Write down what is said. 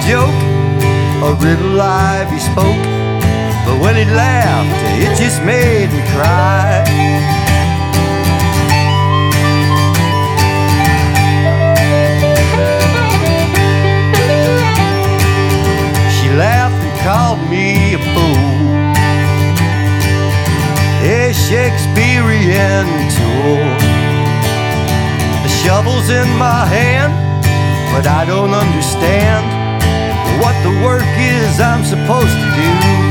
joke, a riddle live he spoke, but when he laughed, it just made me cry. She laughed and called me a fool, a Shakespearean tool. The shovel's in my hand, but I don't understand what the work is I'm supposed to do.